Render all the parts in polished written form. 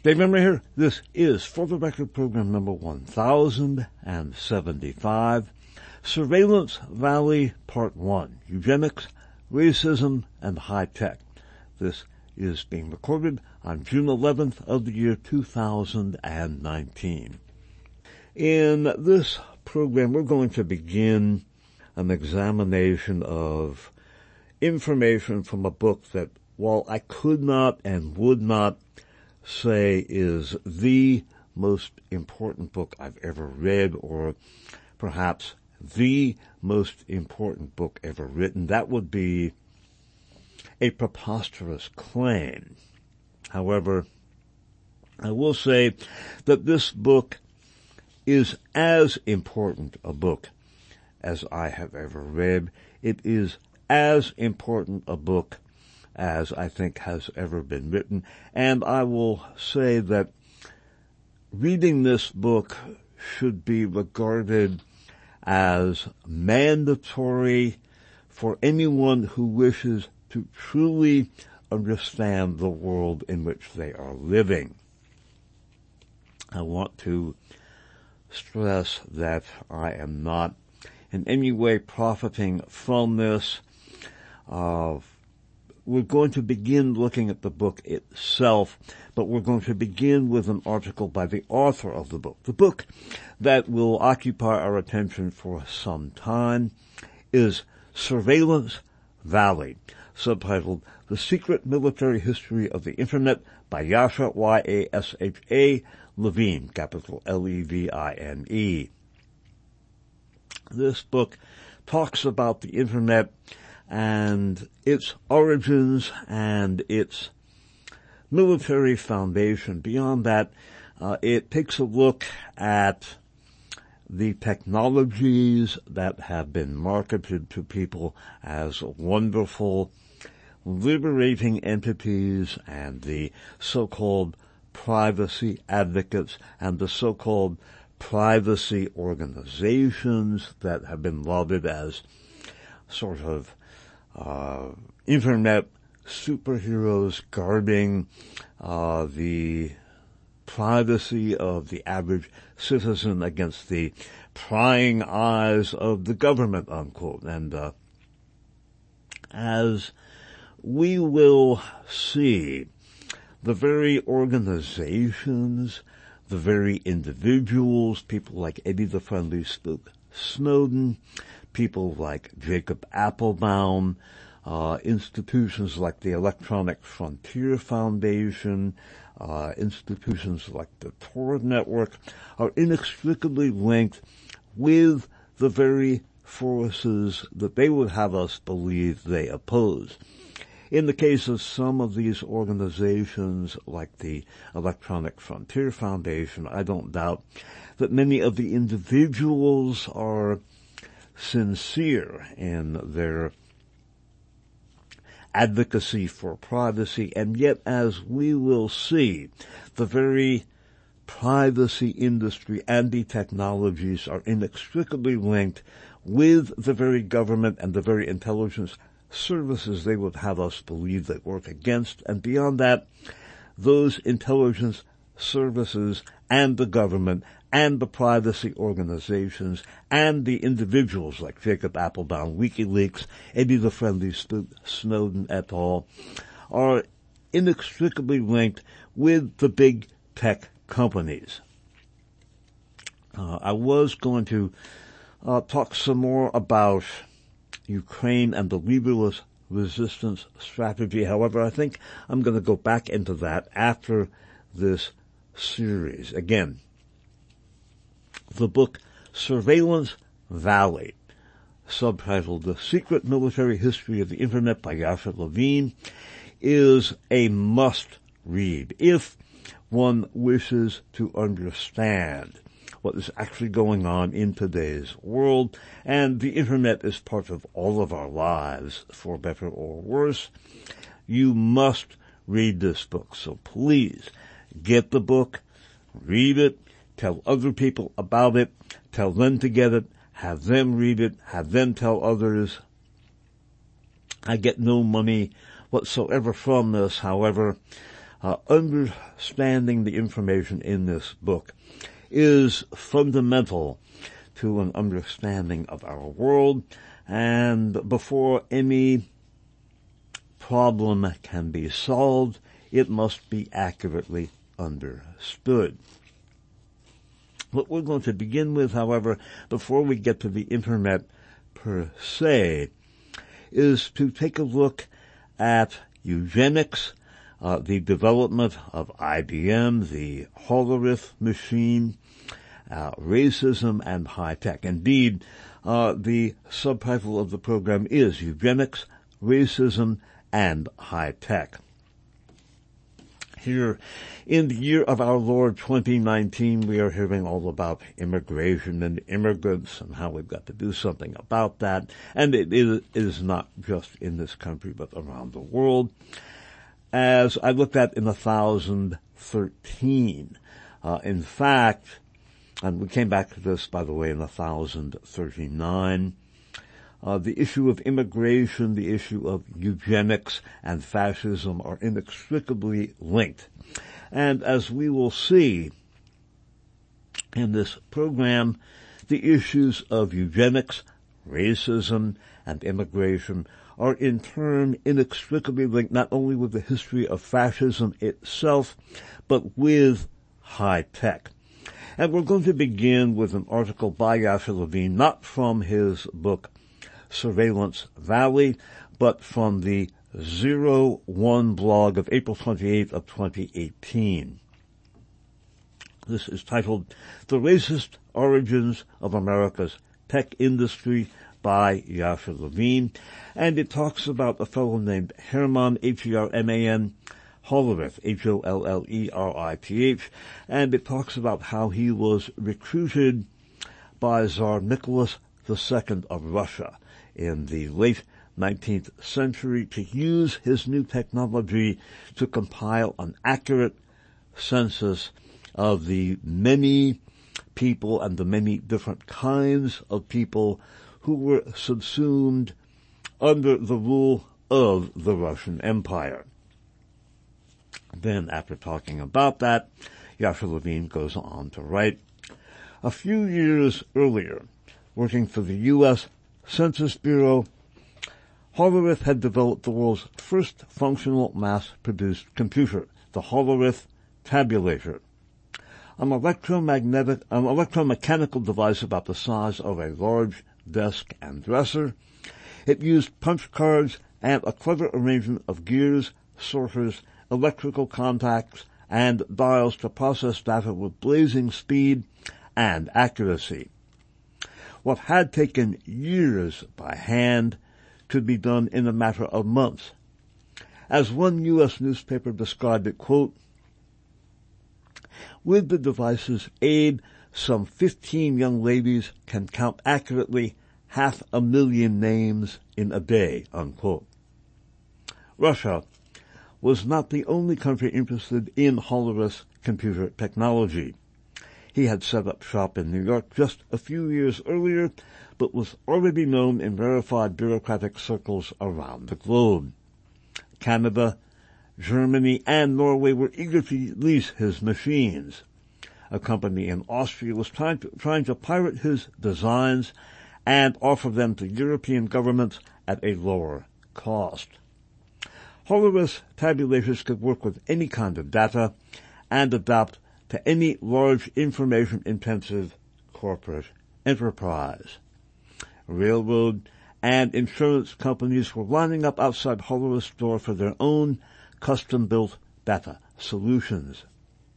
Dave Emory here. This is For the Record program number 1075, Surveillance Valley Part 1, Eugenics, Racism, and High Tech. This is being recorded on June 11th of the year 2019. In this program, we're going to begin an examination of information from a book that, while I could not and would not say is the most important book I've ever read, or perhaps the most important book ever written, that would be a preposterous claim. However, I will say that this book is as important a book as I have ever read. It is as important a book as I think has ever been written. And I will say that reading this book should be regarded as mandatory for anyone who wishes to truly understand the world in which they are living. I want to stress that I am not in any way profiting from this. We're going to begin looking at the book itself, but we're going to begin with an article by the author of the book. The book that will occupy our attention for some time is Surveillance Valley, subtitled The Secret Military History of the Internet by Yascha, Y-A-S-H-A, Levine, capital L-E-V-I-N-E. This book talks about the Internet and its origins and its military foundation. Beyond that, it takes a look at the technologies that have been marketed to people as wonderful, liberating entities, and the so-called privacy advocates and the so-called privacy organizations that have been lauded as sort of internet superheroes guarding the privacy of the average citizen against the prying eyes of the government, unquote. And as we will see, the very organizations, the very individuals, people like Eddie the Friendly Spook Snowden, people like Jacob Appelbaum, institutions like the Electronic Frontier Foundation, institutions like the Tor Network are inextricably linked with the very forces that they would have us believe they oppose. In the case of some of these organizations like the Electronic Frontier Foundation, I don't doubt that many of the individuals are sincere in their advocacy for privacy, and yet, as we will see, the very privacy industry and the technologies are inextricably linked with the very government and the very intelligence services they would have us believe they work against. And beyond that, those intelligence services and the government and the privacy organizations and the individuals like Jacob Appelbaum, WikiLeaks, Eddie the Friendly Spook, Snowden et al. Are inextricably linked with the big tech companies. I was going to talk some more about Ukraine and the leaderless resistance strategy. However, I think I'm going to go back into that after this series. Again, the book Surveillance Valley, subtitled The Secret Military History of the Internet by Yascha Levine, is a must-read if one wishes to understand what is actually going on in today's world. And the Internet is part of all of our lives, for better or worse. You must read this book. So please get the book, read it, tell other people about it, tell them to get it, have them read it, have them tell others. I get no money whatsoever from this. However, understanding the information in this book is fundamental to an understanding of our world, and before any problem can be solved, it must be accurately understood. What we're going to begin with, however, before we get to the Internet per se, is to take a look at eugenics, the development of IBM, the Hollerith machine, racism and high tech. Indeed, the subtitle of the program is Eugenics, Racism, and High Tech. Here, in the year of our Lord 2019, we are hearing all about immigration and immigrants and how we've got to do something about that. And it is not just in this country, but around the world. As I looked at in 1013, in fact, and we came back to this, by the way, in 1039, the issue of immigration, the issue of eugenics and fascism are inextricably linked. And as we will see in this program, the issues of eugenics, racism, and immigration are in turn inextricably linked not only with the history of fascism itself, but with high tech. And we're going to begin with an article by Yasser Levine, not from his book Surveillance Valley, but from the 01 blog of April 28th of 2018. This is titled The Racist Origins of America's Tech Industry by Yasser Levine, and it talks about a fellow named Herman, Herman, Hollerith, Hollerith, and it talks about how he was recruited by Tsar Nicholas II of Russia in the late 19th century to use his new technology to compile an accurate census of the many people and the many different kinds of people who were subsumed under the rule of the Russian Empire. Then, after talking about that, Yasser Levine goes on to write, a few years earlier, working for the U.S. Census Bureau, Hollerith had developed the world's first functional mass-produced computer, the Hollerith tabulator, an electromechanical device about the size of a large desk and dresser. It used punch cards and a clever arrangement of gears, sorters, electrical contacts, and dials to process data with blazing speed and accuracy. What had taken years by hand could be done in a matter of months. As one U.S. newspaper described it, quote, with the device's aid, some 15 young ladies can count accurately 500,000 names in a day, unquote. Russia was not the only country interested in Hollerith's computer technology. He had set up shop in New York just a few years earlier, but was already known in verified bureaucratic circles around the globe. Canada, Germany, and Norway were eager to lease his machines. A company in Austria was trying to pirate his designs and offer them to European governments at a lower cost. Hollerith's tabulators could work with any kind of data and adapt to any large information-intensive corporate enterprise. Railroad and insurance companies were lining up outside Hollerith's door for their own custom-built data solutions.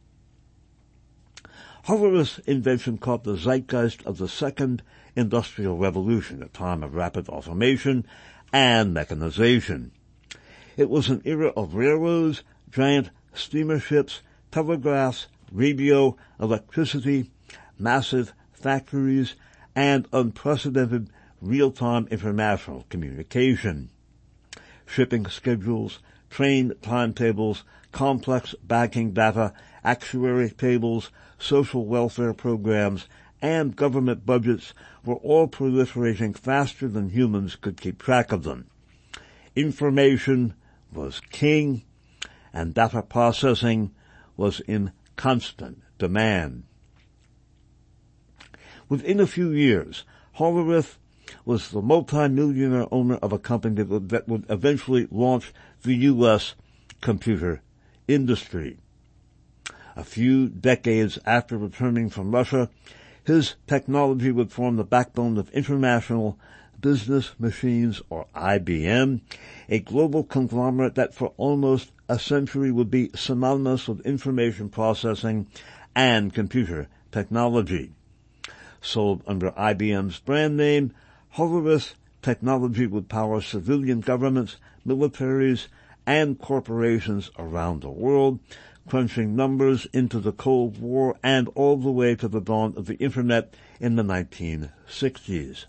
Hollerith's invention caught the zeitgeist of the Second Industrial Revolution, a time of rapid automation and mechanization. It was an era of railroads, giant steamer ships, telegraphs, radio, electricity, massive factories, and unprecedented real-time international communication. Shipping schedules, train timetables, complex banking data, actuary tables, social welfare programs, and government budgets were all proliferating faster than humans could keep track of them. Information was king, and data processing was in constant demand. Within a few years, Hollerith was the multi-millionaire owner of a company that would eventually launch the U.S. computer industry. A few decades after returning from Russia, his technology would form the backbone of International Business Machines, or IBM, a global conglomerate that for almost a century would be synonymous with information processing and computer technology. Sold under IBM's brand name, Hollerith technology would power civilian governments, militaries, and corporations around the world, crunching numbers into the Cold War and all the way to the dawn of the Internet in the 1960s.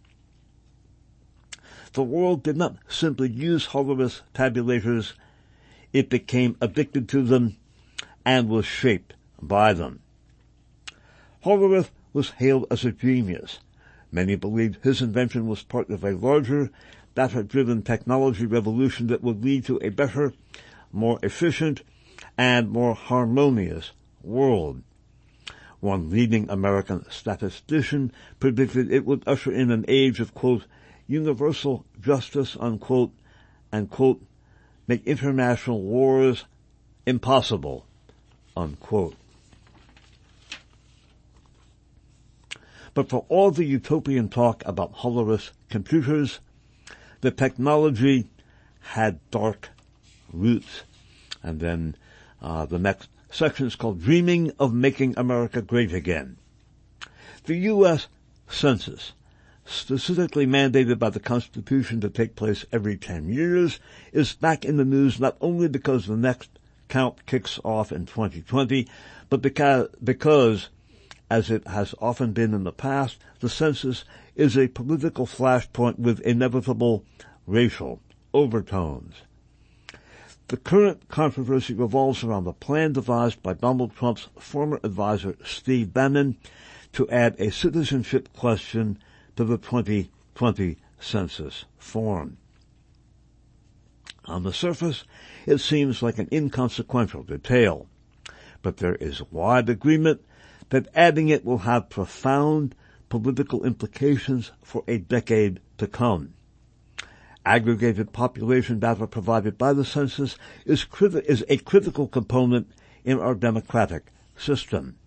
The world did not simply use Hollerith's tabulators, it became addicted to them and was shaped by them. Hollerith was hailed as a genius. Many believed his invention was part of a larger, data-driven technology revolution that would lead to a better, more efficient, and more harmonious world. One leading American statistician predicted it would usher in an age of, quote, universal justice, unquote, and, quote, make international wars impossible, unquote. But for all the utopian talk about Hollerith's computers, the technology had dark roots. And then the next section is called Dreaming of Making America Great Again. The U.S. Census, specifically mandated by the Constitution to take place every 10 years, is back in the news not only because the next count kicks off in 2020, but because, as it has often been in the past, the census is a political flashpoint with inevitable racial overtones. The current controversy revolves around the plan devised by Donald Trump's former advisor, Steve Bannon, to add a citizenship question to the 2020 census form. On the surface, it seems like an inconsequential detail, but there is wide agreement that adding it will have profound political implications for a decade to come. Aggregated population data provided by the census is a critical component in our democratic system.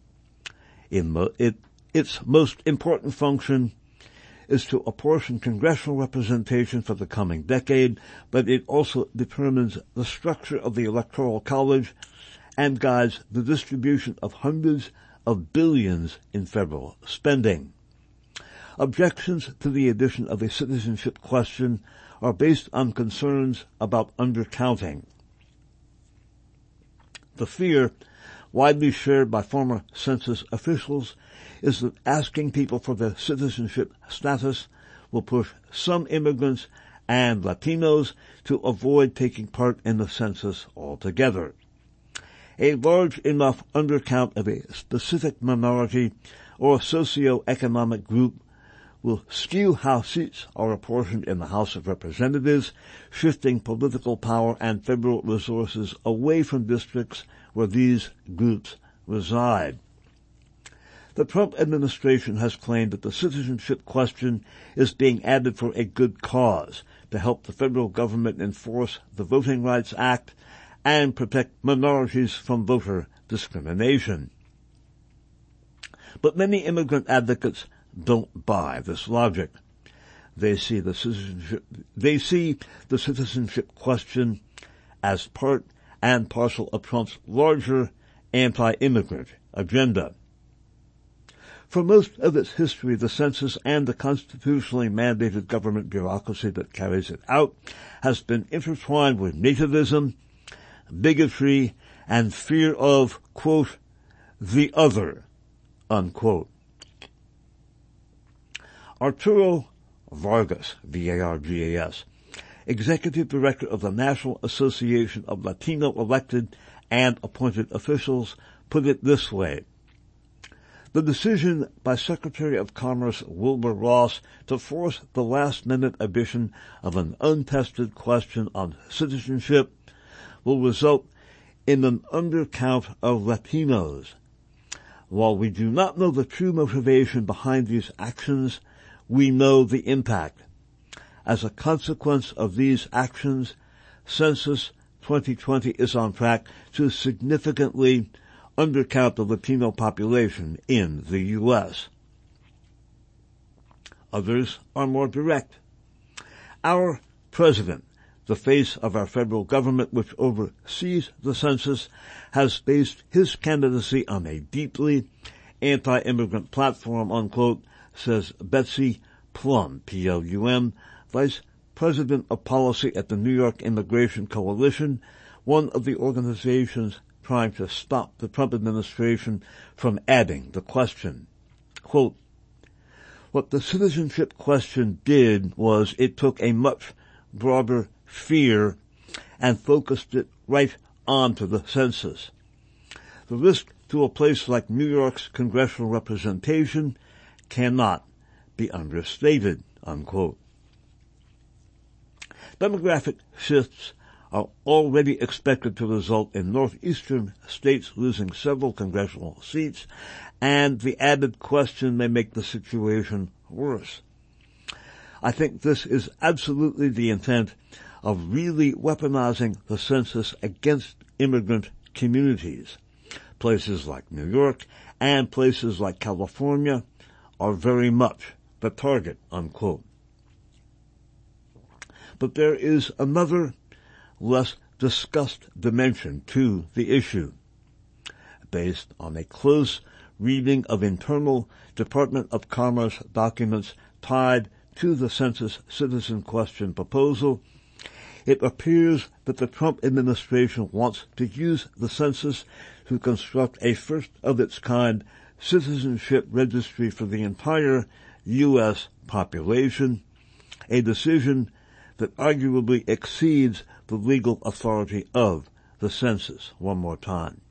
Its most important function is to apportion congressional representation for the coming decade, but it also determines the structure of the Electoral College and guides the distribution of hundreds of billions in federal spending. Objections to the addition of a citizenship question are based on concerns about undercounting. The fear, widely shared by former census officials, is that asking people for their citizenship status will push some immigrants and Latinos to avoid taking part in the census altogether. A large enough undercount of a specific minority or socioeconomic group will skew how seats are apportioned in the House of Representatives, shifting political power and federal resources away from districts where these groups reside. The Trump administration has claimed that the citizenship question is being added for a good cause, to help the federal government enforce the Voting Rights Act and protect minorities from voter discrimination. But many immigrant advocates don't buy this logic. They see the citizenship question as part and parcel of Trump's larger anti-immigrant agenda. For most of its history, the census and the constitutionally mandated government bureaucracy that carries it out has been intertwined with nativism, bigotry, and fear of, quote, the other, unquote. Arturo Vargas, V-A-R-G-A-S, Executive Director of the National Association of Latino Elected and Appointed Officials, put it this way. The decision by Secretary of Commerce Wilbur Ross to force the last-minute addition of an untested question on citizenship will result in an undercount of Latinos. While we do not know the true motivation behind these actions, we know the impact. As a consequence of these actions, Census 2020 is on track to significantly undercount the Latino population in the U.S. Others are more direct. Our president, the face of our federal government which oversees the census, has based his candidacy on a deeply anti-immigrant platform, unquote, says Betsy Plum, P-L-U-M, Vice President of Policy at the New York Immigration Coalition, one of the organizations trying to stop the Trump administration from adding the question. Quote, what the citizenship question did was it took a much broader sphere and focused it right onto the census. The risk to a place like New York's congressional representation cannot be understated, unquote. Demographic shifts are already expected to result in northeastern states losing several congressional seats, and the added question may make the situation worse. I think this is absolutely the intent of really weaponizing the census against immigrant communities. Places like New York and places like California are very much the target, unquote. But there is another, less discussed dimension to the issue. Based on a close reading of internal Department of Commerce documents tied to the census citizen question proposal, it appears that the Trump administration wants to use the census to construct a first-of-its-kind citizenship registry for the entire U.S. population, a decision that arguably exceeds the legal authority of the census. One more time.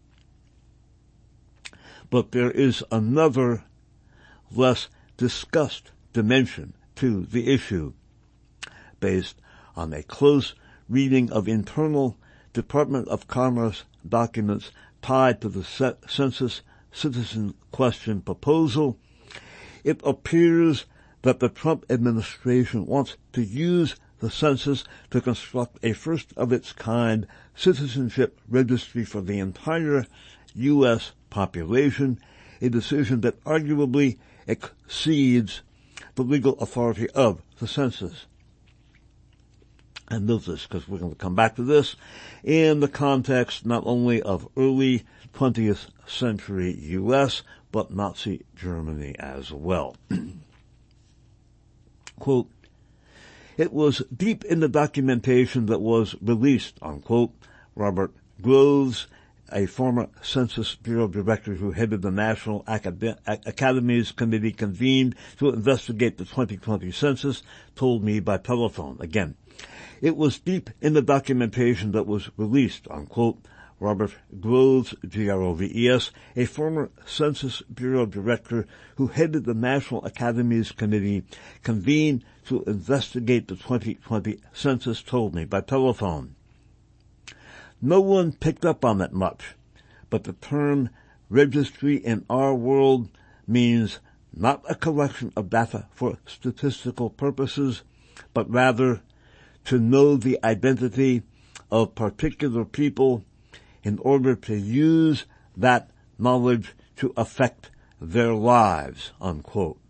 But there is another, less discussed dimension to the issue. Based on a close reading of internal Department of Commerce documents tied to the census citizen question proposal, it appears that the Trump administration wants to use the census to construct a first-of-its-kind citizenship registry for the entire U.S. population, a decision that arguably exceeds the legal authority of the census. And note this, because we're going to come back to this in the context not only of early 20th century U.S., but Nazi Germany as well. Quote, it was deep in the documentation that was released, unquote. Robert Groves, a former Census Bureau director who headed the National Academies Committee convened to investigate the 2020 census, told me by telephone. Again, it was deep in the documentation that was released, unquote. Robert Groves, G-R-O-V-E-S, a former Census Bureau director who headed the National Academies Committee convened to investigate the 2020 census, told me by telephone. No one picked up on that much, but the term registry in our world means not a collection of data for statistical purposes, but rather to know the identity of particular people in order to use that knowledge to affect their lives, unquote.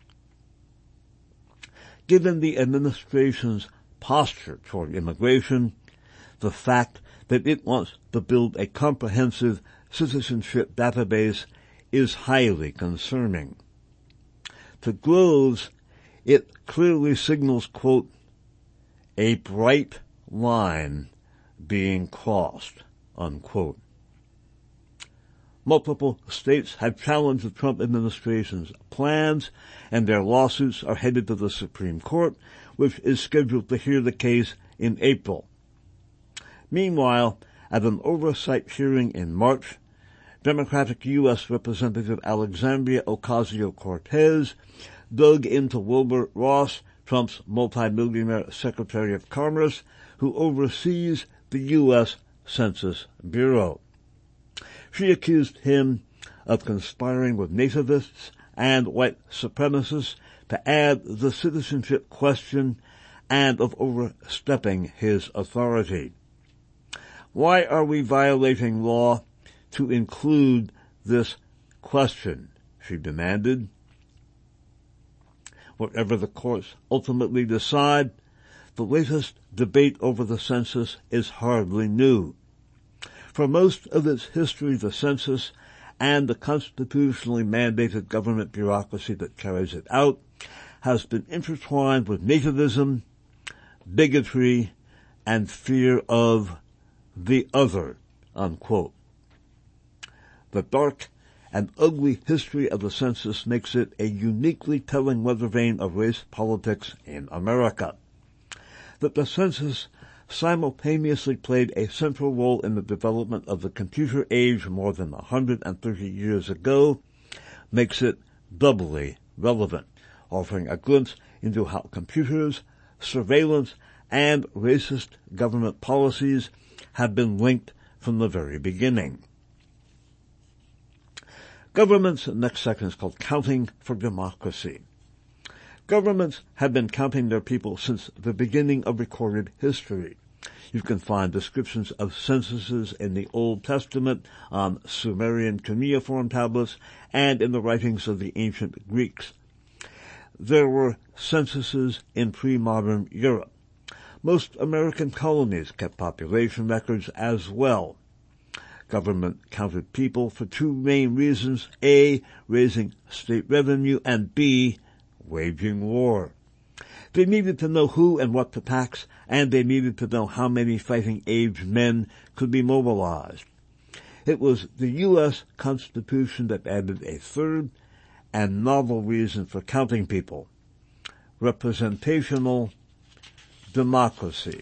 Given the administration's posture toward immigration, the fact that it wants to build a comprehensive citizenship database is highly concerning. To Groves, it clearly signals, quote, a bright line being crossed, unquote. Multiple states have challenged the Trump administration's plans, and their lawsuits are headed to the Supreme Court, which is scheduled to hear the case in April. Meanwhile, at an oversight hearing in March, Democratic U.S. Representative Alexandria Ocasio-Cortez dug into Wilbur Ross, Trump's multimillionaire Secretary of Commerce, who oversees the U.S. Census Bureau. She accused him of conspiring with nativists and white supremacists to add the citizenship question and of overstepping his authority. Why are we violating law to include this question? She demanded. Whatever the courts ultimately decide, the latest debate over the census is hardly new. For most of its history, the census and the constitutionally mandated government bureaucracy that carries it out has been intertwined with nativism, bigotry, and fear of the other, unquote. The dark and ugly history of the census makes it a uniquely telling weather vane of race politics in America. That the census simultaneously played a central role in the development of the computer age more than 130 years ago makes it doubly relevant, offering a glimpse into how computers, surveillance, and racist government policies have been linked from the very beginning. Government's next section is called Counting for Democracy. Governments have been counting their people since the beginning of recorded history. You can find descriptions of censuses in the Old Testament on Sumerian cuneiform tablets and in the writings of the ancient Greeks. There were censuses in pre-modern Europe. Most American colonies kept population records as well. Government counted people for two main reasons: A, raising state revenue, and B, waging war. They needed to know who and what to tax, and they needed to know how many fighting-age men could be mobilized. It was the U.S. Constitution that added a third and novel reason for counting people: representational democracy.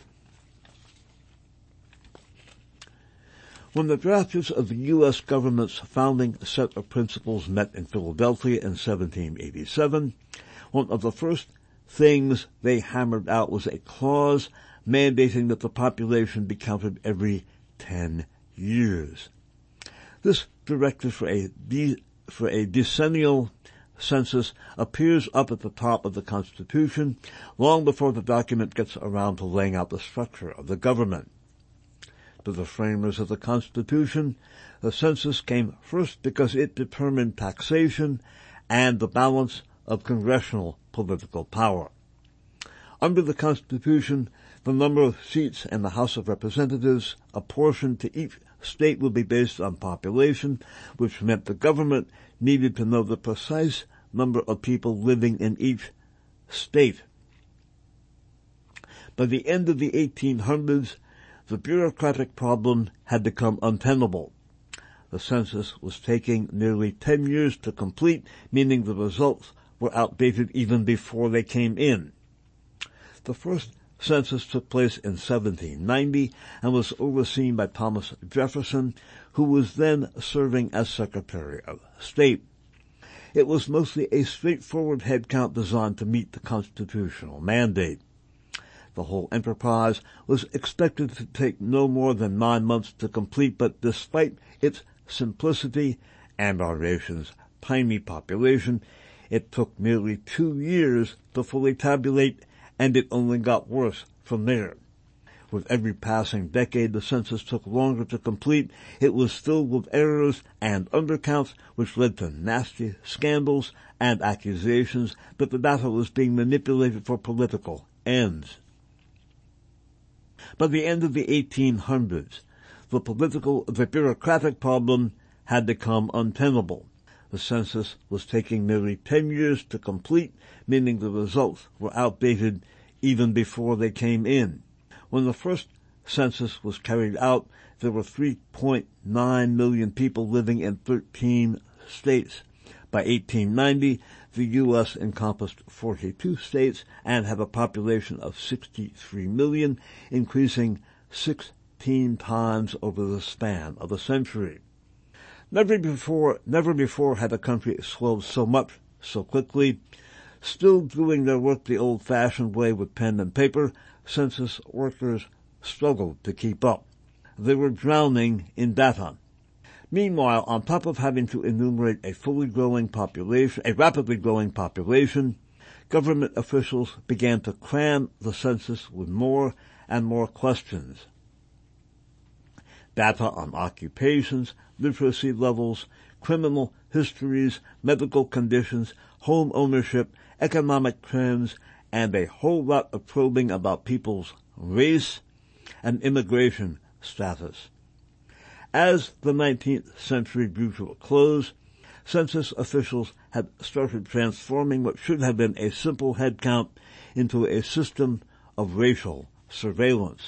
When the drafters of the U.S. government's founding set of principles met in Philadelphia in 1787, one of the first things they hammered out was a clause mandating that the population be counted every 10 years. This directive for a decennial census appears up at the top of the Constitution long before the document gets around to laying out the structure of the government. To the framers of the Constitution, the census came first because it determined taxation and the balance of congressional political power. Under the Constitution, the number of seats in the House of Representatives apportioned to each state would be based on population, which meant the government needed to know the precise number of people living in each state. By the end of the 1800s, the bureaucratic problem had become untenable. The census was taking nearly 10 years to complete, meaning the results were outdated even before they came in. The first census took place in 1790 and was overseen by Thomas Jefferson, who was then serving as Secretary of State. It was mostly a straightforward head count designed to meet the constitutional mandate. The whole enterprise was expected to take no more than 9 months to complete, but despite its simplicity and our nation's tiny population, it took nearly 2 years to fully tabulate, and it only got worse from there. With every passing decade, the census took longer to complete. It was filled with errors and undercounts, which led to nasty scandals and accusations that the data was being manipulated for political ends. By the end of the 1800s, the bureaucratic problem had become untenable. The census was taking nearly 10 years to complete, meaning the results were outdated even before they came in. When the first census was carried out, there were 3.9 million people living in 13 states. By 1890, the U.S. encompassed 42 states and had a population of 63 million, increasing 16 times over the span of a century. Never before had a country swelled so much so quickly. Still doing their work the old-fashioned way with pen and paper, census workers struggled to keep up. they were drowning in data. Meanwhile, on top of having to enumerate a rapidly growing population, government officials began to cram the census with more and more questions. Data on occupations, literacy levels, criminal histories, medical conditions, home ownership, economic trends, and a whole lot of probing about people's race and immigration status. As the 19th century drew to a close, census officials had started transforming what should have been a simple head count into a system of racial surveillance.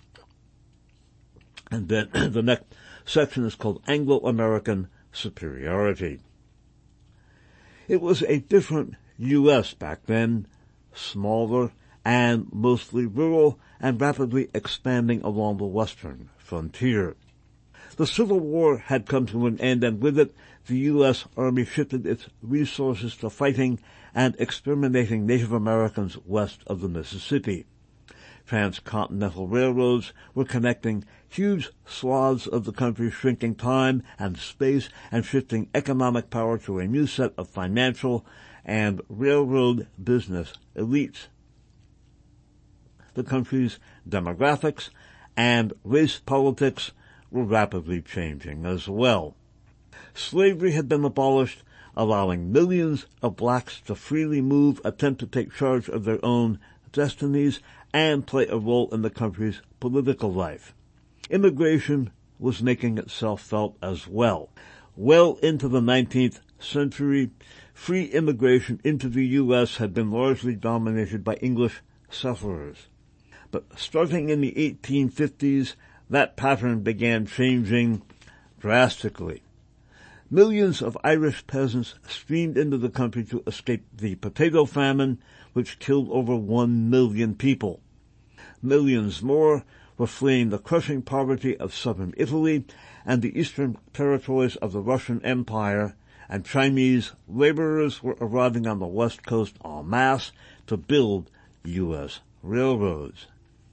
And then the next section is called Anglo-American Superiority. It was a different U.S. back then, smaller and mostly rural and rapidly expanding along the western frontier. The Civil War had come to an end, and with it, the U.S. Army shifted its resources to fighting and exterminating Native Americans west of the Mississippi. Transcontinental railroads were connecting huge swaths of the country, shrinking time and space and shifting economic power to a new set of financial and railroad business elites. The country's demographics and race politics were rapidly changing as well. Slavery had been abolished, allowing millions of blacks to freely move, attempt to take charge of their own destinies, and play a role in the country's political life. Immigration was making itself felt as well. Well into the 19th century, free immigration into the U.S. had been largely dominated by English settlers. But starting in the 1850s, that pattern began changing drastically. Millions of Irish peasants streamed into the country to escape the potato famine, which killed over 1 million people. Millions more were fleeing the crushing poverty of southern Italy and the eastern territories of the Russian Empire, and Chinese laborers were arriving on the west coast en masse to build U.S. railroads.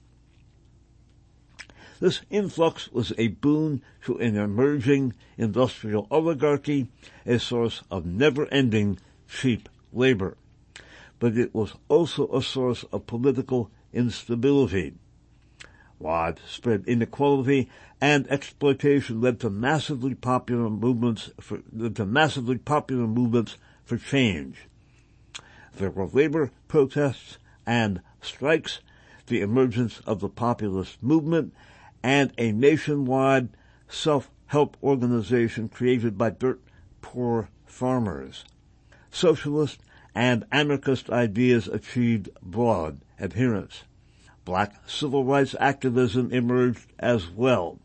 This influx was a boon to an emerging industrial oligarchy, a source of never-ending cheap labor. But it was also a source of political instability. Widespread inequality and exploitation led to massively popular movements for change. There were labor protests and strikes, the emergence of the populist movement, and a nationwide self-help organization created by dirt-poor farmers. Socialist and anarchist ideas achieved broad adherence. Black civil rights activism emerged as well.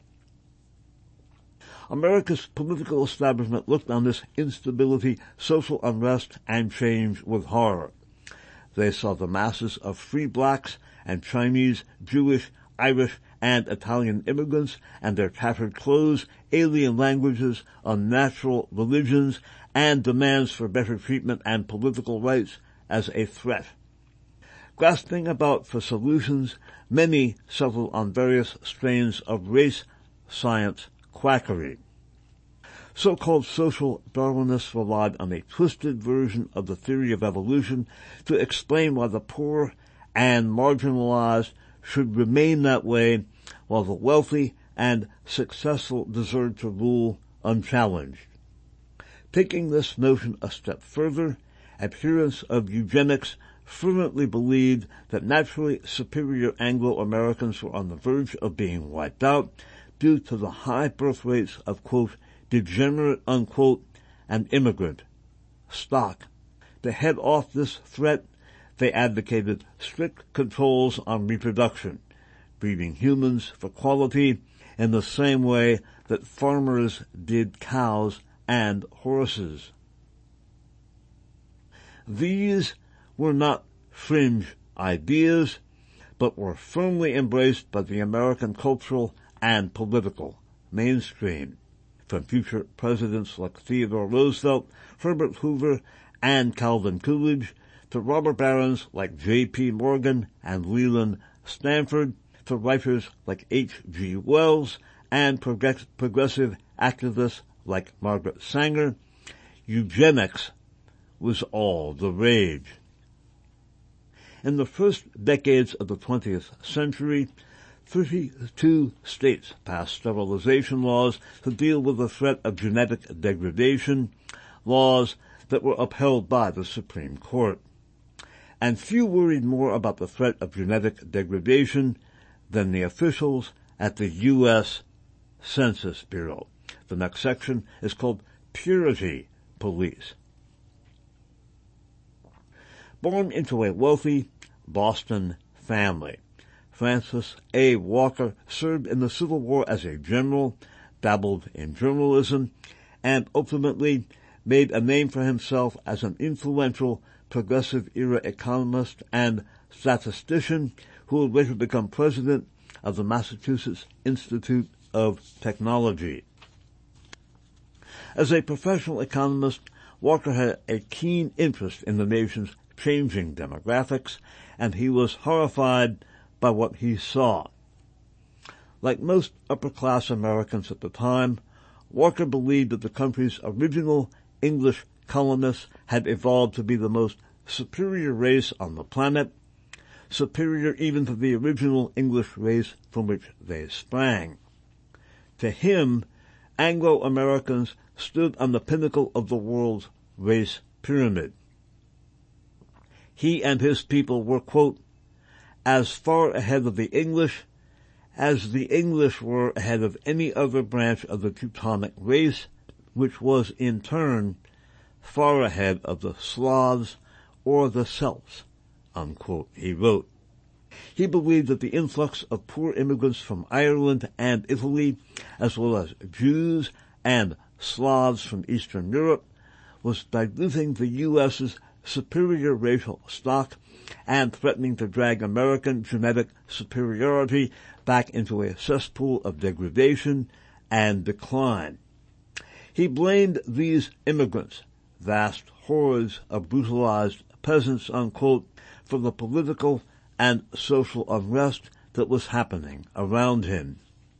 America's political establishment looked on this instability, social unrest, and change with horror. They saw the masses of free blacks and Chinese, Jewish, Irish, and Italian immigrants and their tattered clothes, alien languages, unnatural religions, and demands for better treatment and political rights as a threat. Grasping about for solutions, many settled on various strains of race science quackery. So-called social Darwinists relied on a twisted version of the theory of evolution to explain why the poor and marginalized should remain that way while the wealthy and successful deserved to rule unchallenged. Taking this notion a step further, adherents of eugenics fervently believed that naturally superior Anglo-Americans were on the verge of being wiped out due to the high birth rates of, quote, degenerate, unquote, and immigrant stock. To head off this threat, they advocated strict controls on reproduction, breeding humans for quality in the same way that farmers did cows and horses. These were not fringe ideas, but were firmly embraced by the American cultural and political mainstream, from future presidents like Theodore Roosevelt, Herbert Hoover, and Calvin Coolidge, to robber barons like J.P. Morgan and Leland Stanford, for writers like H.G. Wells and progressive activists like Margaret Sanger, eugenics was all the rage. In the first decades of the 20th century, 32 states passed sterilization laws to deal with the threat of genetic degradation, laws that were upheld by the Supreme Court. And few worried more about the threat of genetic degradation than the officials at the U.S. Census Bureau. The next section is called Purity Police. Born into a wealthy Boston family, Francis A. Walker served in the Civil War as a general, dabbled in journalism, and ultimately made a name for himself as an influential progressive-era economist and statistician who would later become president of the Massachusetts Institute of Technology. As a professional economist, Walker had a keen interest in the nation's changing demographics, and he was horrified by what he saw. Like most upper-class Americans at the time, Walker believed that the country's original English colonists had evolved to be the most superior race on the planet, superior even to the original English race from which they sprang. To him, Anglo-Americans stood on the pinnacle of the world's race pyramid. He and his people were, quote, as far ahead of the English as the English were ahead of any other branch of the Teutonic race, which was in turn far ahead of the Slavs or the Celts, unquote, he wrote. He believed that the influx of poor immigrants from Ireland and Italy, as well as Jews and Slavs from Eastern Europe, was diluting the U.S.'s superior racial stock and threatening to drag American genetic superiority back into a cesspool of degradation and decline. He blamed these immigrants, vast hordes of brutalized peasants, unquote, for the political and social unrest that was happening around him.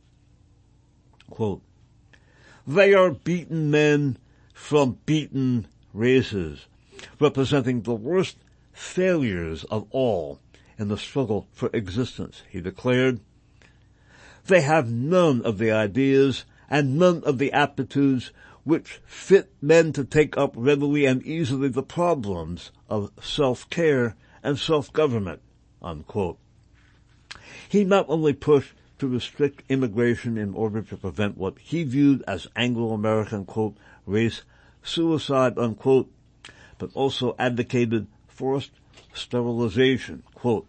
Quote, they are beaten men from beaten races, representing the worst failures of all in the struggle for existence, he declared. They have none of the ideas and none of the aptitudes which fit men to take up readily and easily the problems of self-care and self-government, unquote. He not only pushed to restrict immigration in order to prevent what he viewed as Anglo-American, quote, race suicide, unquote, but also advocated forced sterilization, quote.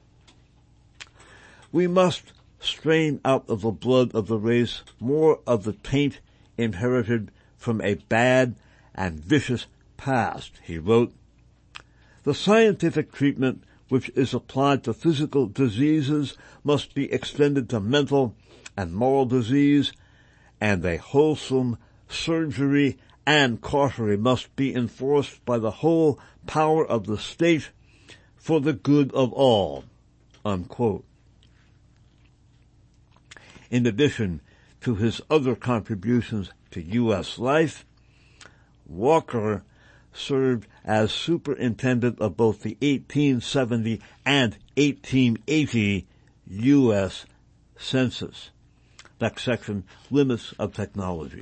We must strain out of the blood of the race more of the taint inherited from a bad and vicious past, he wrote. The scientific treatment which is applied to physical diseases must be extended to mental and moral disease, and a wholesome surgery and cautery must be enforced by the whole power of the state for the good of all, unquote. In addition to his other contributions to U.S. life, Walker served as superintendent of both the 1870 and 1880 U.S. Census. Next section, limits of technology.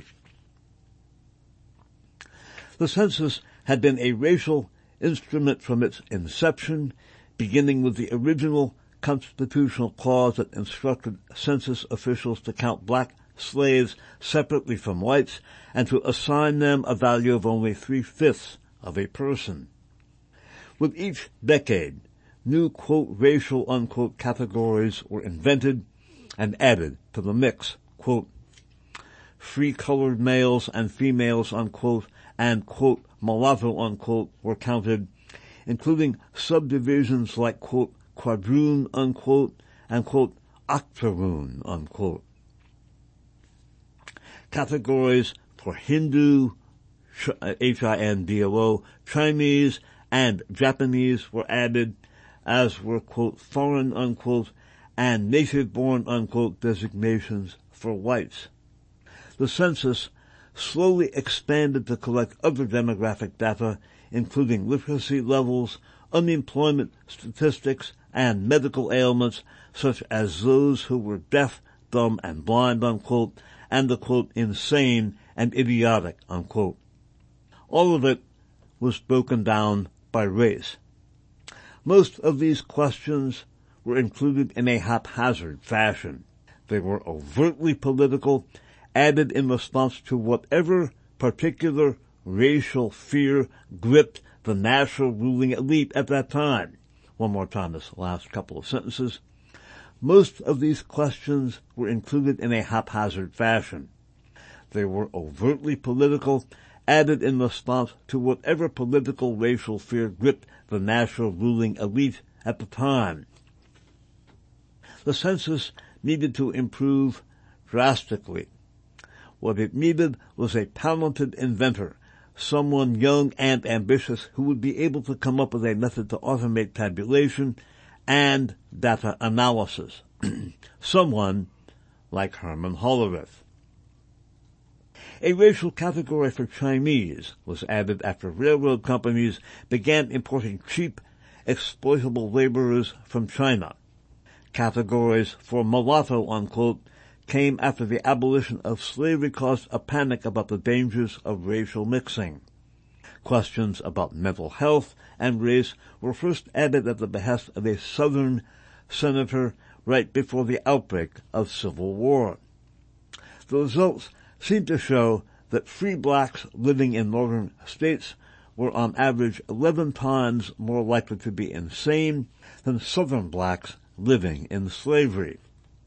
The census had been a racial instrument from its inception, beginning with the original constitutional clause that instructed census officials to count black slaves separately from whites and to assign them a value of only 3/5 of a person. With each decade, new, quote, racial, unquote, categories were invented and added to the mix, quote, free colored males and females, unquote, and, quote, mulatto, unquote, were counted, including subdivisions like, quote, quadroon, unquote, and, quote, octoroon, unquote. Categories for Hindu, H-I-N-D-O-O, Chinese, and Japanese were added, as were, quote, foreign, unquote, and native-born, unquote, designations for whites. The census slowly expanded to collect other demographic data, including literacy levels, unemployment statistics, and medical ailments, such as those who were deaf, dumb, and blind, unquote, and the, quote, insane and idiotic, unquote. All of it was broken down by race. Most of these questions were included in a haphazard fashion. They were overtly political, added in response to whatever particular racial fear gripped the national ruling elite at that time. One more time, this last couple of sentences. Most of these questions were included in a haphazard fashion. They were overtly political, added in response to whatever political racial fear gripped the national ruling elite at the time. The census needed to improve drastically. What it needed was a talented inventor, someone young and ambitious who would be able to come up with a method to automate tabulation and data analysis. Someone like Herman Hollerith. A racial category for Chinese was added after railroad companies began importing cheap, exploitable laborers from China. Categories for mulatto, unquote, came after the abolition of slavery caused a panic about the dangers of racial mixing. Questions about mental health and race were first added at the behest of a Southern senator right before the outbreak of Civil War. The results seemed to show that free blacks living in northern states were on average 11 times more likely to be insane than southern blacks living in slavery.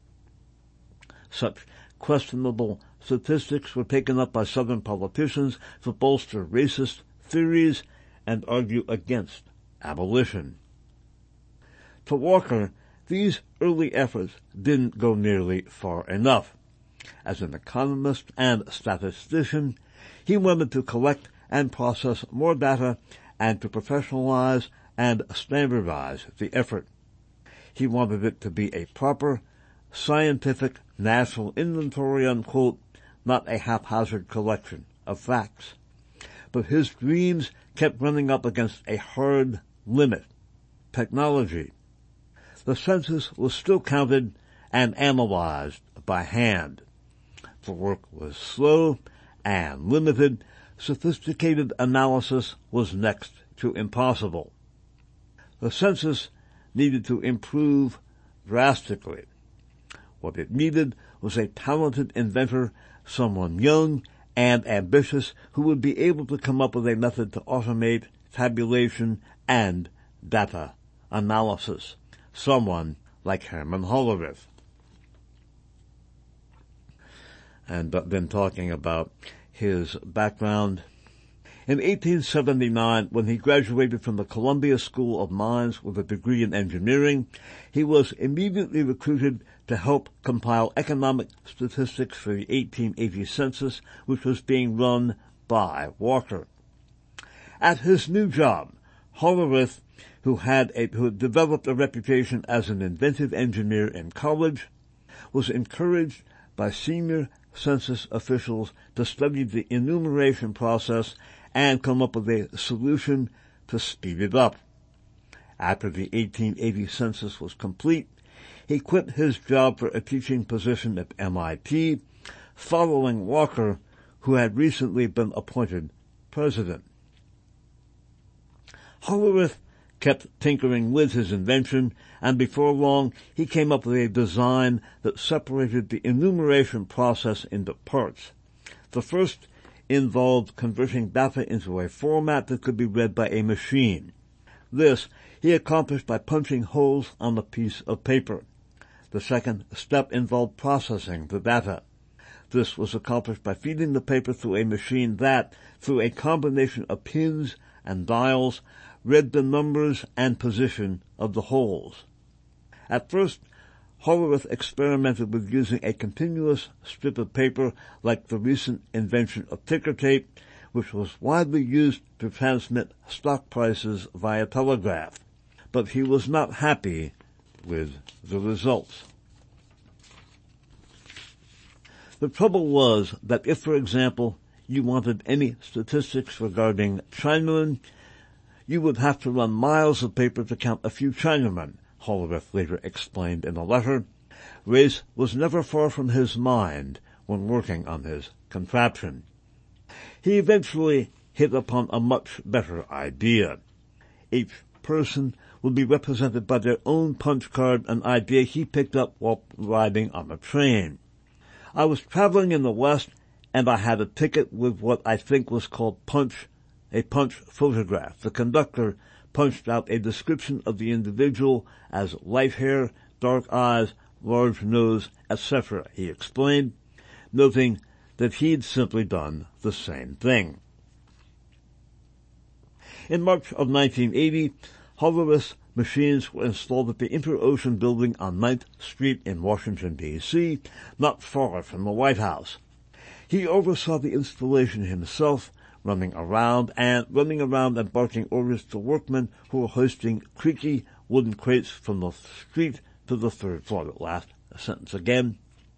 Such questionable statistics were taken up by Southern politicians to bolster racist theories and argue against abolition. For Walker, these early efforts didn't go nearly far enough. As an economist and statistician, he wanted to collect and process more data and to professionalize and standardize the effort. He wanted it to be a proper, scientific national inventory, unquote, not a haphazard collection of facts. But his dreams kept running up against a hard limit: technology. The census was still counted and analyzed by hand. The work was slow and limited. Sophisticated analysis was next to impossible. The census needed to improve drastically. What it needed was a talented inventor, someone young and ambitious who would be able to come up with a method to automate tabulation and data analysis. Someone like Herman Hollerith. And then talking about his background. In 1879, when he graduated from the Columbia School of Mines with a degree in engineering, he was immediately recruited to help compile economic statistics for the 1880 census, which was being run by Walker. At his new job, Hollerith, who had developed a reputation as an inventive engineer in college, was encouraged by senior census officials to study the enumeration process and come up with a solution to speed it up. After the 1880 census was complete, he quit his job for a teaching position at MIT, following Walker, who had recently been appointed president. Hollerith kept tinkering with his invention, and before long he came up with a design that separated the enumeration process into parts. The first involved converting data into a format that could be read by a machine. This he accomplished by punching holes on a piece of paper. The second step involved processing the data. This was accomplished by feeding the paper through a machine that, through a combination of pins and dials, read the numbers and position of the holes. At first, Hollerith experimented with using a continuous strip of paper like the recent invention of ticker tape, which was widely used to transmit stock prices via telegraph. But he was not happy with the results. The trouble was that if, for example, you wanted any statistics regarding Chinamen, you would have to run miles of paper to count a few Chinamen, Hollerith later explained in a letter. Race was never far from his mind when working on his contraption. He eventually hit upon a much better idea. Each person would be represented by their own punch card, an idea he picked up while riding on a train. I was traveling in the West, and I had a ticket with what I think was called a punch photograph. The conductor punched out a description of the individual as light hair, dark eyes, large nose, etc., he explained, noting that he'd simply done the same thing. In March of 1980, Hollerith's machines were installed at the Inter-Ocean Building on 9th Street in Washington, D.C., not far from the White House. He oversaw the installation himself, running around and barking orders to workmen who were hoisting creaky wooden crates from the street to the third floor. The last sentence again.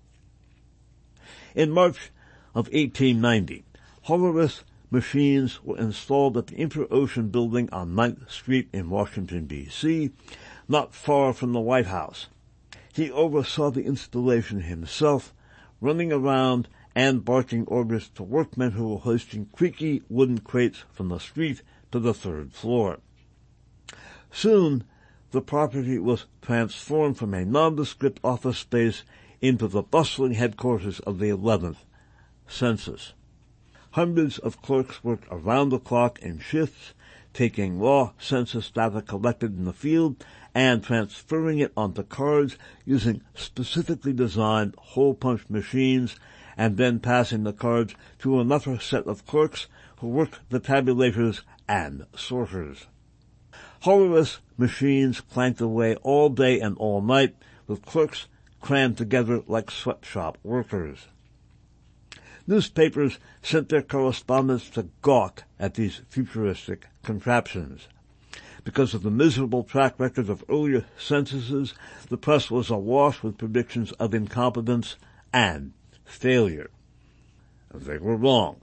In March of 1890, Hollerith's machines were installed at the Inter-Ocean Building on 9th Street in Washington, D.C., not far from the White House. He oversaw the installation himself, running around and barking orders to workmen who were hoisting creaky wooden crates from the street to the third floor. Soon, the property was transformed from a nondescript office space into the bustling headquarters of the 11th Census. Hundreds of clerks worked around the clock in shifts, taking raw census data collected in the field and transferring it onto cards using specifically designed hole punch machines, and then passing the cards to another set of clerks who worked the tabulators and sorters. Hollerith's machines clanked away all day and all night, with clerks crammed together like sweatshop workers. Newspapers sent their correspondents to gawk at these futuristic contraptions. Because of the miserable track record of earlier censuses, the press was awash with predictions of incompetence and failure. They were wrong.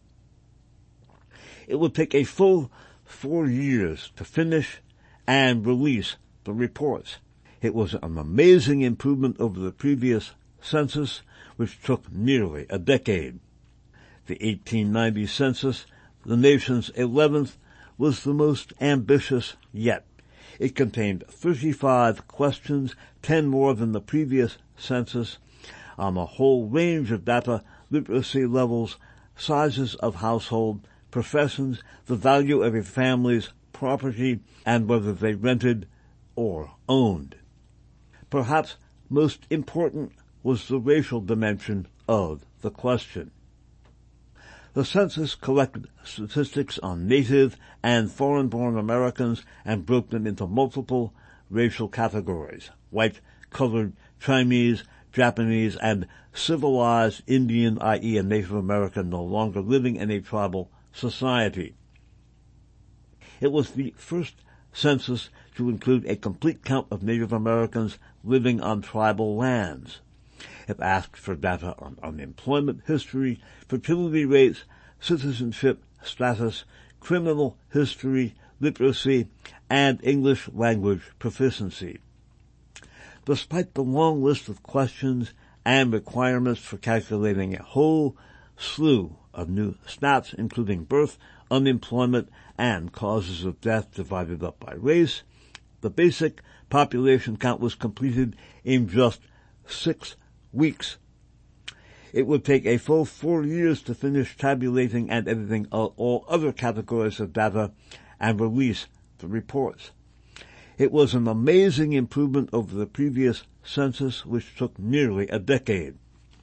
It would take a full 4 years to finish and release the reports. It was an amazing improvement over the previous census, which took nearly a decade. The 1890 census, the nation's 11th, was the most ambitious yet. It contained 35 questions, 10 more than the previous census, on a whole range of data, literacy levels, sizes of household, professions, the value of a family's property, and whether they rented or owned. Perhaps most important was the racial dimension of the question. The census collected statistics on native and foreign-born Americans and broke them into multiple racial categories: white, colored, Chinese, Japanese, and civilized Indian, i.e. a Native American no longer living in a tribal society. It was the first census to include a complete count of Native Americans living on tribal lands. It asked for data on unemployment history, fertility rates, citizenship status, criminal history, literacy, and English language proficiency. Despite the long list of questions and requirements for calculating a whole slew of new stats, including birth, unemployment, and causes of death divided up by race, the basic population count was completed in just 6 weeks. It would take a full 4 years to finish tabulating and editing all other categories of data and release the reports. It was an amazing improvement over the previous census, which took nearly a decade.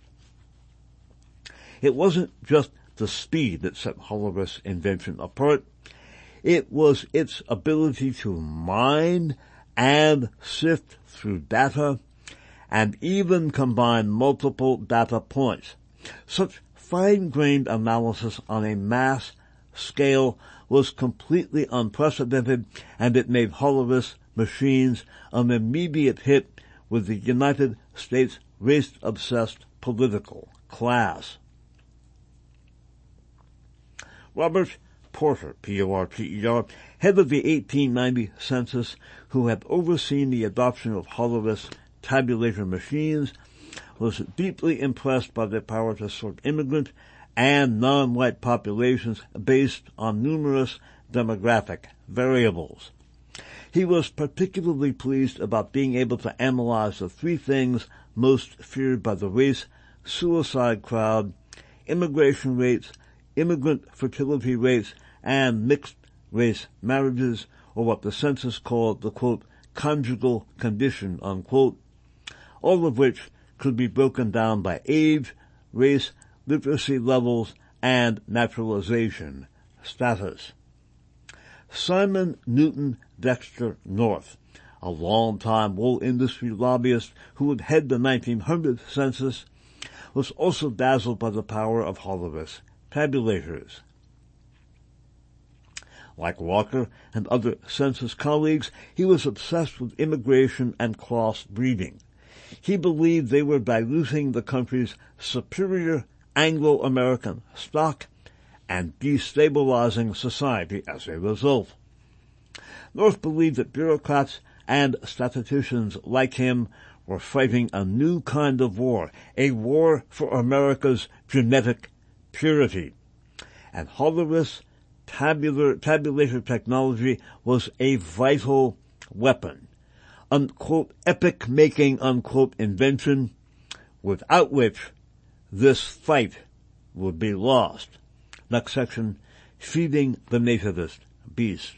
It wasn't just the speed that set Hollerith's invention apart. It was its ability to mine and sift through data and even combine multiple data points. Such fine-grained analysis on a mass scale was completely unprecedented, and it made Hollerith's machines an immediate hit with the United States race-obsessed political class. Robert Porter, P-O-R-T-E-R, head of the 1890 census, who had overseen the adoption of Hollerith's tabulator machines, was deeply impressed by their power to sort immigrant and non-white populations based on numerous demographic variables. He was particularly pleased about being able to analyze the three things most feared by the race suicide crowd: immigration rates, immigrant fertility rates, and mixed-race marriages, or what the census called the, quote, conjugal condition, unquote, all of which could be broken down by age, race, literacy levels, and naturalization status. Simon Newton Dexter North, a long-time wool industry lobbyist who would head the 1900 census, was also dazzled by the power of Hollerith's tabulators. Like Walker and other census colleagues, he was obsessed with immigration and cross-breeding. He believed they were diluting the country's superior Anglo-American stock and destabilizing society as a result. North believed that bureaucrats and statisticians like him were fighting a new kind of war, a war for America's genetic purity. And Hollerith's tabulator technology was a vital weapon, unquote, epic-making, unquote, invention, without which this fight would be lost. Next section, feeding the nativist beast.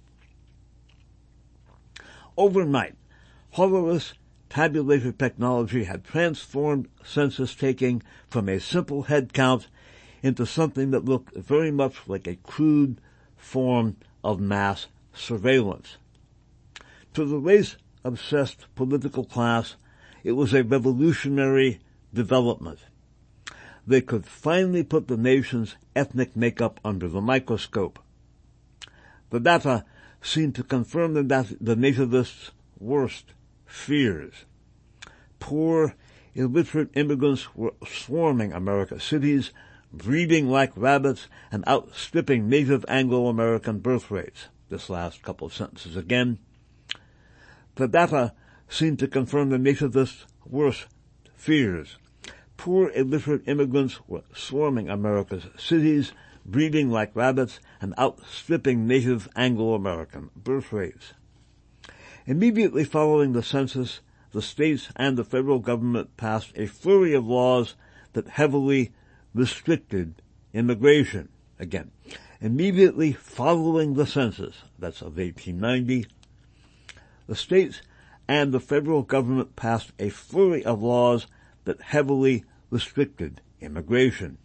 Overnight, Hollerith's tabulator technology had transformed census taking from a simple head count into something that looked very much like a crude form of mass surveillance. To the race-obsessed political class, it was a revolutionary development. They could finally put the nation's ethnic makeup under the microscope. The data seemed to confirm the nativists' worst fears. Poor, illiterate immigrants were swarming America's cities, breeding like rabbits, and outstripping native Anglo-American birth rates. This last couple of sentences again. The data seemed to confirm the nativists' worst fears. Poor, illiterate immigrants were swarming America's cities, breeding like rabbits, and outstripping native Anglo-American birth rates. Immediately following the census, the states and the federal government passed a flurry of laws that heavily restricted immigration. Again, immediately following the census, that's of 1890, the states and the federal government passed a flurry of laws that heavily restricted immigration.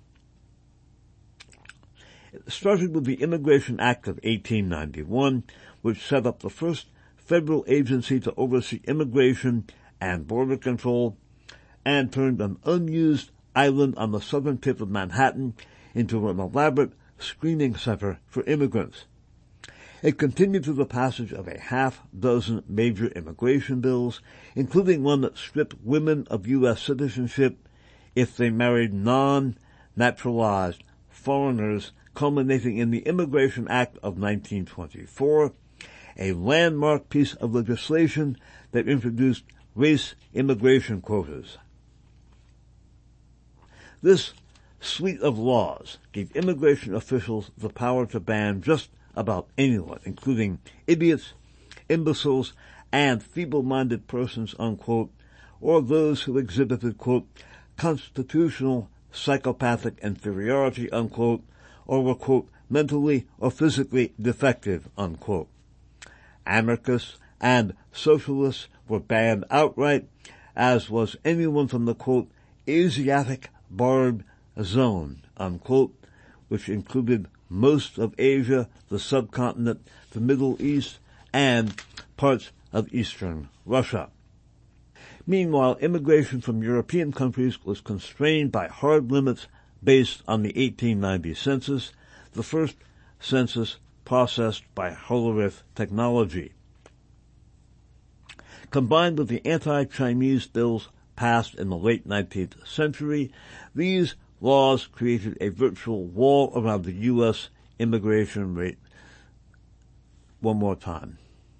It started with the Immigration Act of 1891, which set up the first federal agency to oversee immigration and border control, and turned an unused island on the southern tip of Manhattan into an elaborate screening center for immigrants. It continued through the passage of a half-dozen major immigration bills, including one that stripped women of U.S. citizenship if they married non-naturalized foreigners, culminating in the Immigration Act of 1924, a landmark piece of legislation that introduced race immigration quotas. This suite of laws gave immigration officials the power to ban just about anyone, including idiots, imbeciles, and feeble-minded persons, unquote, or those who exhibited, quote, constitutional psychopathic inferiority, unquote, or were, quote, mentally or physically defective, unquote. Anarchists and socialists were banned outright, as was anyone from the, quote, Asiatic barred zone, unquote, which included most of Asia, the subcontinent, the Middle East, and parts of eastern Russia. Meanwhile, immigration from European countries was constrained by hard limits based on the 1890 census, the first census processed by Hollerith technology. Combined with the anti-Chinese bills passed in the late 19th century, these laws created a virtual wall around the U.S. immigration rate. One more time.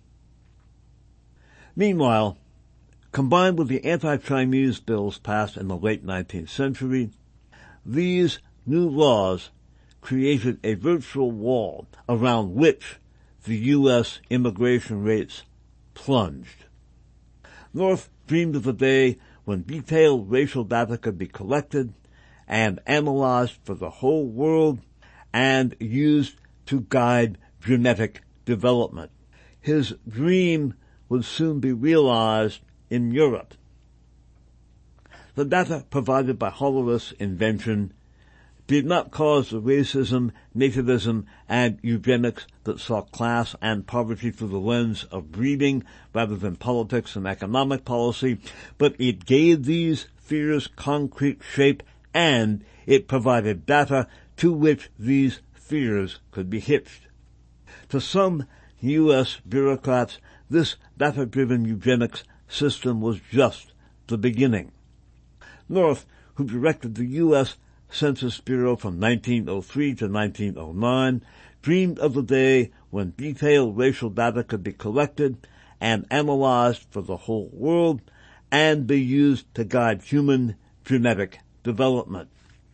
Meanwhile, combined with the anti-Chinese bills passed in the late 19th century, these new laws created a virtual wall around which the U.S. immigration rates plunged. North dreamed of the day when detailed racial data could be collected and analyzed for the whole world and used to guide genetic development. His dream would soon be realized in Europe. The data provided by Hollerith's invention did not cause the racism, nativism, and eugenics that saw class and poverty through the lens of breeding rather than politics and economic policy, but it gave these fears concrete shape and it provided data to which these fears could be hitched. To some U.S. bureaucrats, this data-driven eugenics system was just the beginning. North, who directed the U.S. Census Bureau from 1903 to 1909, dreamed of the day when detailed racial data could be collected and analyzed for the whole world and be used to guide human genetic development.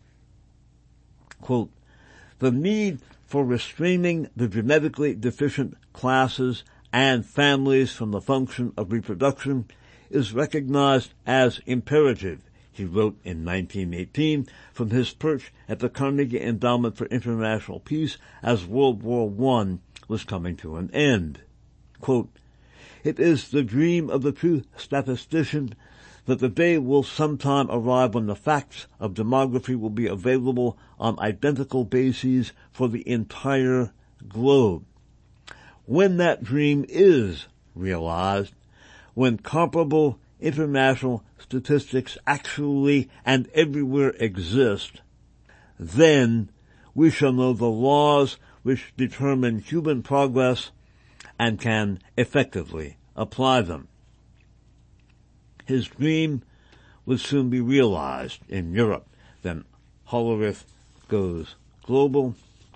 Quote, the need for restraining the genetically deficient classes and families from the function of reproduction is recognized as imperative, he wrote in 1918 from his perch at the Carnegie Endowment for International Peace as World War I was coming to an end. Quote, it is the dream of the true statistician that the day will sometime arrive when the facts of demography will be available on identical bases for the entire globe. When that dream is realized, when comparable international statistics actually and everywhere exist, then we shall know the laws which determine human progress and can effectively apply them. His dream would soon be realized in Europe. Then Hollerith goes global.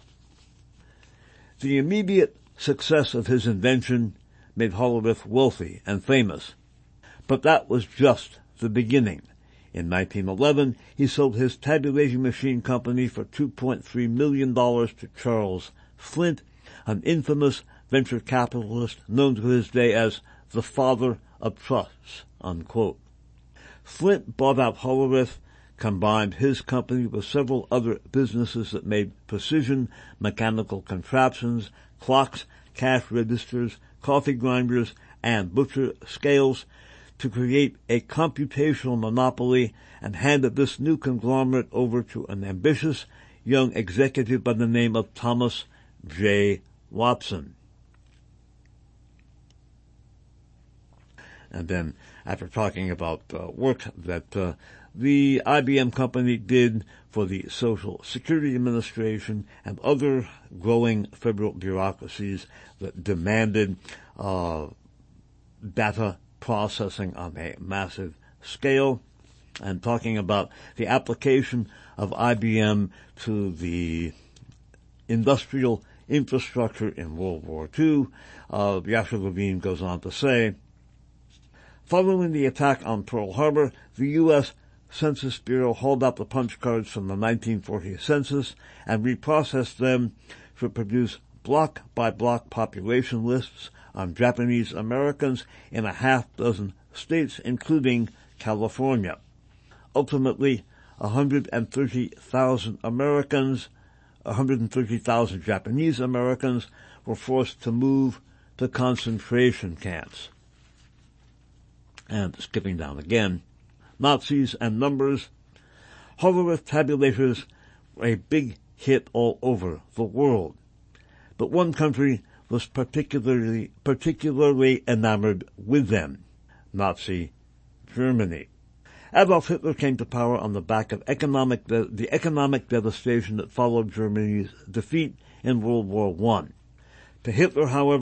The immediate success of his invention made Hollerith wealthy and famous, but that was just the beginning. In 1911, he sold his tabulating machine company for $2.3 million to Charles Flint, an infamous venture capitalist known to his day as the father of trusts, unquote. Flint bought out Hollerith, combined his company with several other businesses that made precision mechanical contraptions, clocks, cash registers, coffee grinders, and butcher scales to create a computational monopoly, and handed this new conglomerate over to an ambitious young executive by the name of Thomas J. Watson. And then, after talking about work that the IBM company did for the Social Security Administration and other growing federal bureaucracies that demanded data processing on a massive scale, and talking about the application of IBM to the industrial infrastructure in World War II, Yasser Levine goes on to say, following the attack on Pearl Harbor, the U.S. Census Bureau hauled out the punch cards from the 1940 census and reprocessed them to produce block-by-block population lists on Japanese Americans in a half-dozen states, including California. Ultimately, 130,000 Japanese Americans were forced to move to concentration camps. And skipping down again, Nazis and numbers. Hollerith tabulators were a big hit all over the world. But one country was particularly enamored with them, Nazi Germany. Adolf Hitler came to power on the back of the economic devastation that followed Germany's defeat in World War I. To Hitler, however,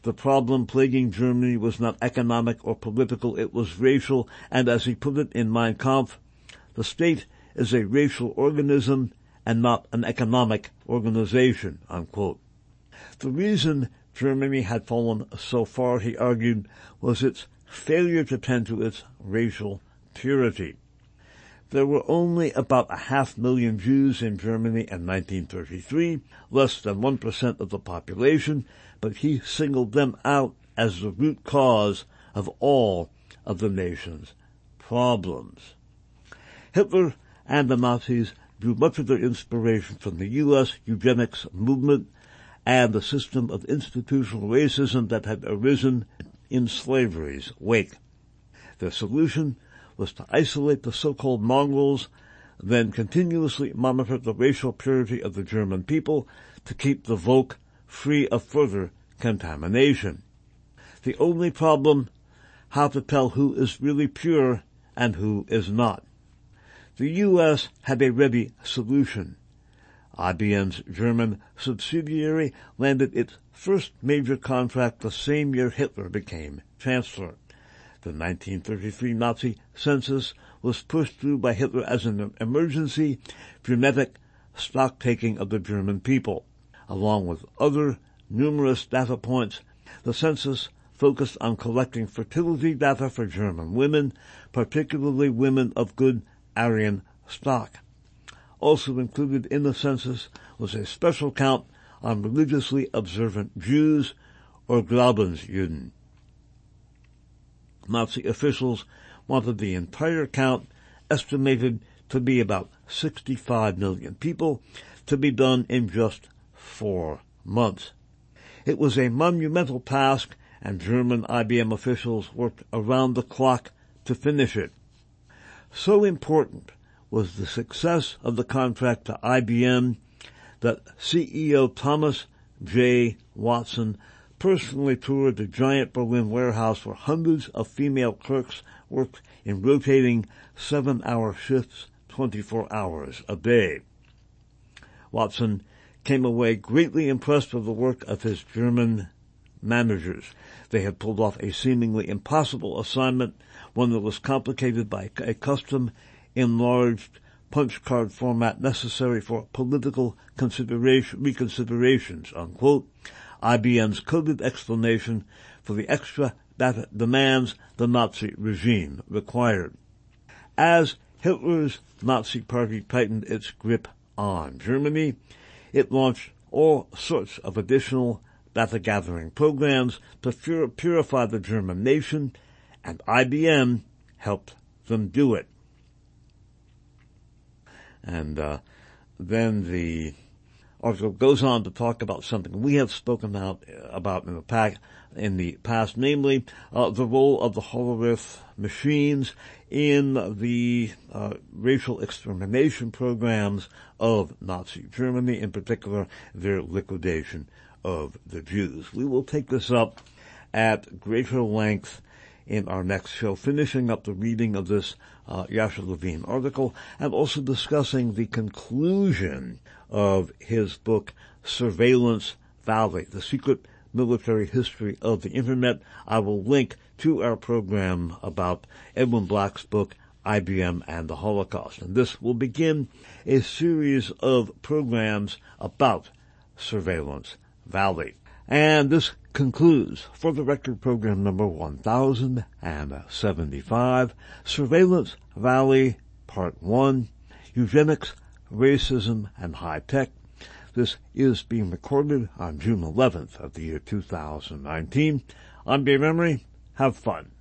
The problem plaguing Germany was not economic or political, it was racial, and as he put it in Mein Kampf, the state is a racial organism and not an economic organization, unquote. The reason Germany had fallen so far, he argued, was its failure to tend to its racial purity. There were only about 500,000 Jews in Germany in 1933, less than 1% of the population, but he singled them out as the root cause of all of the nation's problems. Hitler and the Nazis drew much of their inspiration from the U.S. eugenics movement and the system of institutional racism that had arisen in slavery's wake. Their solution was to isolate the so-called mongrels, then continuously monitor the racial purity of the German people to keep the Volk free of further contamination. The only problem, how to tell who is really pure and who is not. The U.S. had a ready solution. IBM's German subsidiary landed its first major contract the same year Hitler became chancellor. The 1933 Nazi census was pushed through by Hitler as an emergency, dramatic stock-taking of the German people. Along with other numerous data points, the census focused on collecting fertility data for German women, particularly women of good Aryan stock. Also included in the census was a special count on religiously observant Jews, or Glaubensjuden. Nazi officials wanted the entire count, estimated to be about 65 million people, to be done in just 4 months. It was a monumental task, and German IBM officials worked around the clock to finish it. So important was the success of the contract to IBM that CEO Thomas J. Watson personally toured the giant Berlin warehouse where hundreds of female clerks worked in rotating 7-hour shifts 24 hours a day. Watson came away greatly impressed with the work of his German managers. They had pulled off a seemingly impossible assignment, one that was complicated by a custom enlarged punch card format necessary for political reconsiderations, unquote. IBM's coded explanation for the extra data demands the Nazi regime required. As Hitler's Nazi Party tightened its grip on Germany, it launched all sorts of additional data-gathering programs to purify the German nation, and IBM helped them do it. And then the article goes on to talk about something we have spoken about in the past, namely the role of the Hollerith machines in the racial extermination programs of Nazi Germany, in particular their liquidation of the Jews. We will take this up at greater length in our next show, finishing up the reading of this Yasha Levine article and also discussing the conclusion of his book, Surveillance Valley, The Secret Military History of the Internet. I will link to our program about Edwin Black's book, IBM and the Holocaust. And this will begin a series of programs about Surveillance Valley. And this concludes, for the record, program number 1075, Surveillance Valley, Part 1, Eugenics, Racism, and High Tech. This is being recorded on June 11th of the year 2019. I'm Dave Emery. Have fun.